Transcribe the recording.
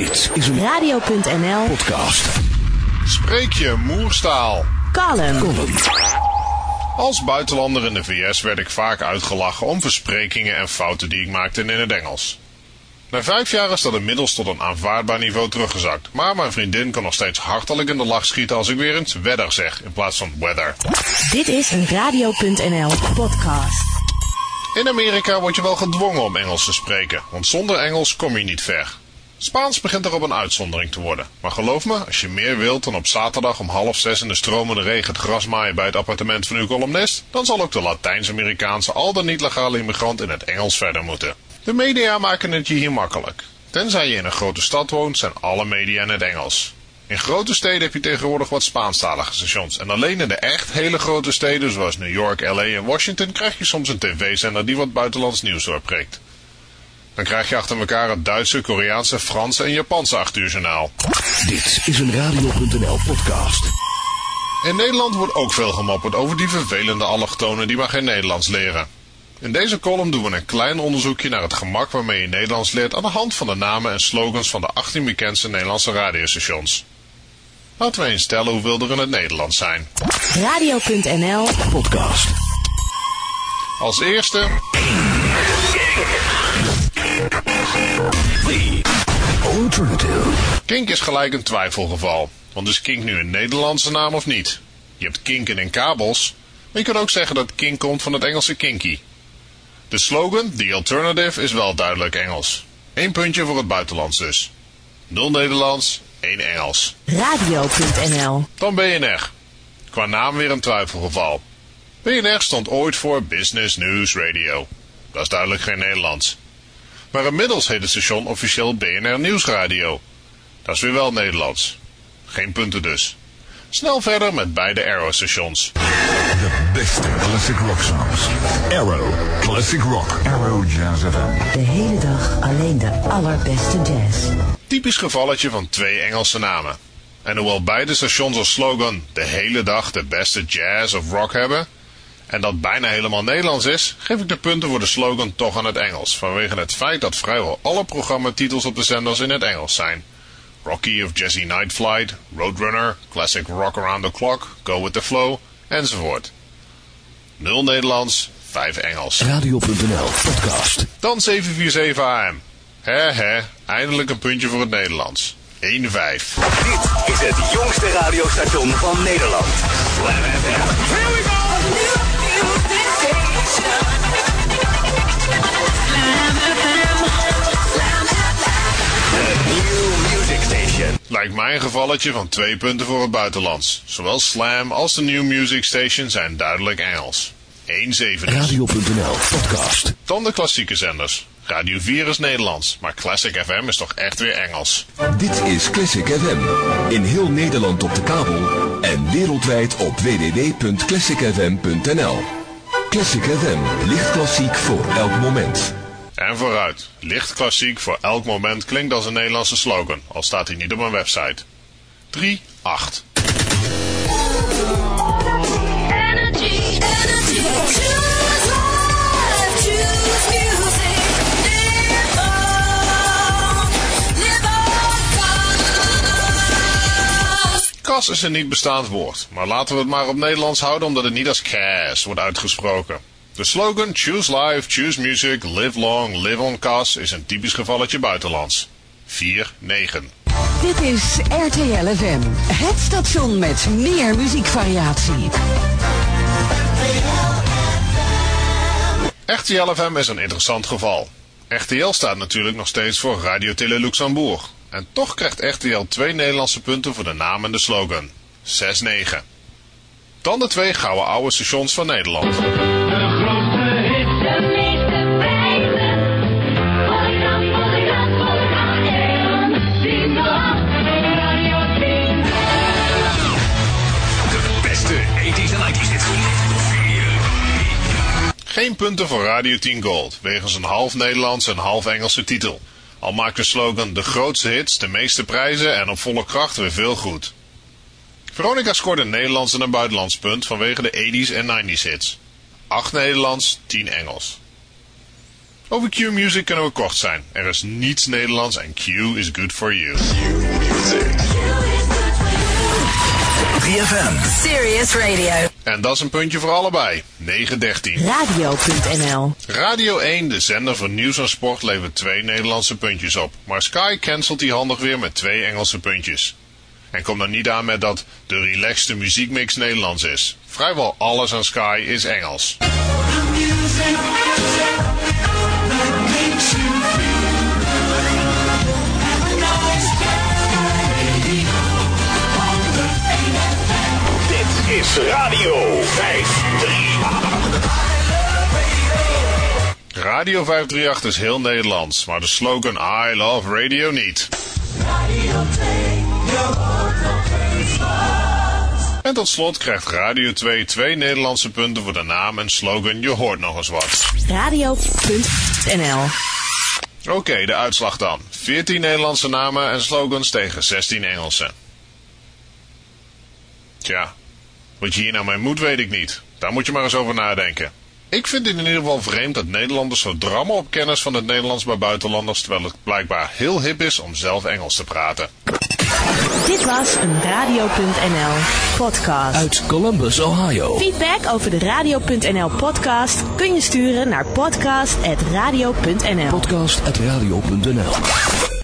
Dit is een Radio.nl podcast. Spreek je Moerstaal? Column. Als buitenlander in de VS werd ik vaak uitgelachen om versprekingen en fouten die ik maakte in het Engels. Na 5 jaar is dat inmiddels tot een aanvaardbaar niveau teruggezakt, maar mijn vriendin kan nog steeds hartelijk in de lach schieten als ik weer eens weather zeg in plaats van weather. Dit is een Radio.nl podcast. In Amerika word je wel gedwongen om Engels te spreken, want zonder Engels kom je niet ver. Spaans begint er op een uitzondering te worden, maar geloof me, als je meer wilt dan op zaterdag om 5:30 in de stromende regen het gras maaien bij het appartement van uw columnist, dan zal ook de Latijns-Amerikaanse al dan niet legale immigrant in het Engels verder moeten. De media maken het je hier makkelijk. Tenzij je in een grote stad woont, zijn alle media in het Engels. In grote steden heb je tegenwoordig wat Spaanstalige stations. En alleen in de echt hele grote steden, zoals New York, LA en Washington, krijg je soms een tv-zender die wat buitenlands nieuws doorprikt. Dan krijg je achter elkaar het Duitse, Koreaanse, Franse en Japanse 8-uurjournaal. Dit is een Radio.nl podcast. In Nederland wordt ook veel gemopperd over die vervelende allochtonen die maar geen Nederlands leren. In deze column doen we een klein onderzoekje naar het gemak waarmee je Nederlands leert aan de hand van de namen en slogans van de 18 bekendste Nederlandse radiostations. Laten we eens tellen hoeveel er in het Nederlands zijn. Radio.nl Podcast. Als eerste... The Alternative. Kink is gelijk een twijfelgeval. Want is Kink nu een Nederlandse naam of niet? Je hebt kinken in kabels, maar je kan ook zeggen dat Kink komt van het Engelse kinky. De slogan, The Alternative, is wel duidelijk Engels. 1 puntje voor het buitenlands dus. 0 Nederlands, 1 Engels. Radio.nl Dan BNR. Qua naam weer een twijfelgeval. BNR stond ooit voor Business News Radio. Dat is duidelijk geen Nederlands. Maar inmiddels heet het station officieel BNR Nieuwsradio. Dat is weer wel Nederlands. Geen punten dus. Snel verder met beide Arrow-stations. De beste classic rock songs. Arrow Classic Rock. Arrow Jazz FM. De hele dag alleen de allerbeste jazz. Typisch gevalletje van 2 Engelse namen. En hoewel beide stations als slogan de hele dag de beste jazz of rock hebben, en dat bijna helemaal Nederlands is, geef ik de punten voor de slogan toch aan het Engels, vanwege het feit dat vrijwel alle programmatitels op de zenders in het Engels zijn. Rocky of Jazzy Night Flight, Roadrunner, Classic Rock Around the Clock, Go With The Flow, enzovoort. 0 Nederlands, 5 Engels. Radio.nl podcast. Dan 747 AM. Eindelijk een puntje voor het Nederlands. 1-5. Dit is het jongste radiostation van Nederland. Slam FM. Here we go! The new music station. Lijkt mij een gevalletje van 2 punten voor het buitenlands. Zowel Slam als de New Music Station zijn duidelijk Engels. 1-7 dus. Radio.nl podcast. Dan de klassieke zenders. Radio 4 is Nederlands, maar Classic FM is toch echt weer Engels. Dit is Classic FM. In heel Nederland op de kabel en wereldwijd op www.classicfm.nl. Classic FM, licht klassiek voor elk moment. En vooruit, licht klassiek voor elk moment klinkt als een Nederlandse slogan, al staat hij niet op mijn website. 3-8. Kas is een niet bestaand woord, maar laten we het maar op Nederlands houden omdat het niet als kas wordt uitgesproken. De slogan Choose Life, Choose Music, Live Long, Live on Kas is een typisch gevalletje buitenlands. 4-9. Dit is RTL FM. Het station met meer muziekvariatie. RTL FM is een interessant geval. RTL staat natuurlijk nog steeds voor Radio Tele Luxembourg. En toch krijgt RTL 2 Nederlandse punten voor de naam en de slogan. 6-9. Dan de 2 gouden oude stations van Nederland. De beste 80s en 90s hits. Geen punten voor Radio 10 Gold, wegens een half Nederlandse en half Engelse titel. Al maakt de slogan de grootste hits, de meeste prijzen en op volle kracht weer veel goed. Veronica scoorde een Nederlands en een buitenlands punt vanwege de 80s en 90s hits. 8 Nederlands, 10 Engels. Over Q-Music kunnen we kort zijn. Er is niets Nederlands en Q is good for you. Q-Music. 3FM. Serious Radio. En dat is een puntje voor allebei. 9:13. Radio.nl. Radio 1, de zender voor nieuws en sport, levert 2 Nederlandse puntjes op. Maar Sky cancelt die handig weer met 2 Engelse puntjes. En kom dan niet aan met dat de relaxte muziekmix Nederlands is. Vrijwel alles aan Sky is Engels. Dit is Radio 538. Radio 538 is heel Nederlands, maar de slogan I love radio niet. En tot slot krijgt Radio 2 2 Nederlandse punten voor de naam en slogan Je hoort nog eens wat. Radio.nl. Oké, de uitslag dan. 14 Nederlandse namen en slogans tegen 16 Engelse. Tja, wat je hier nou mee moet weet ik niet. Daar moet je maar eens over nadenken. Ik vind het in ieder geval vreemd dat Nederlanders zo drammen op kennis van het Nederlands bij buitenlanders, terwijl het blijkbaar heel hip is om zelf Engels te praten. Dit was een Radio.nl podcast. Uit Columbus, Ohio. Feedback over de Radio.nl podcast kun je sturen naar podcast@radio.nl. Podcast@radio.nl.